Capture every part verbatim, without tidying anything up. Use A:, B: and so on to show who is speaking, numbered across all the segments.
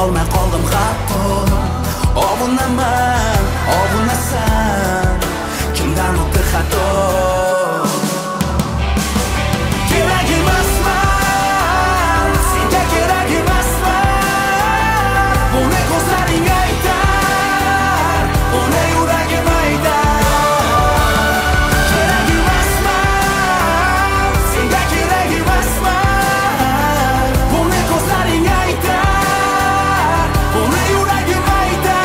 A: bilolmay qoldim hatto. Ovunaman, ovunasan, kimdan o'tdi xato. Kerak emasman, senga kerak emasman. Buni ko'zlaring aytar, buni yuragim aytar. Kerak emasman, senga kerak emasman. Buni ko'zlaring aytar, buni yuragim aytar.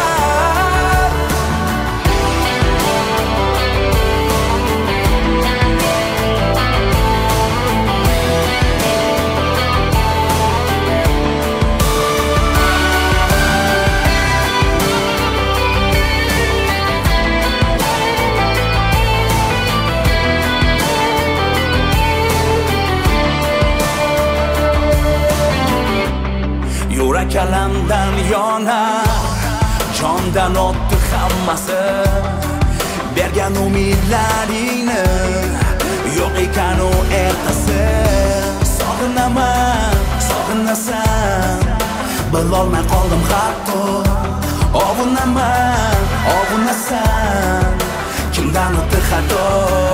A: Yurak alamdan yonar, jondan o'tdi hammasi. Bergan umidlaringni yo'q ekan u ertasi. Sog'inaman, sog'inasan, bilolmay qoldim hatto. Ovunaman, ovunasan, kimdan o'tdi xato.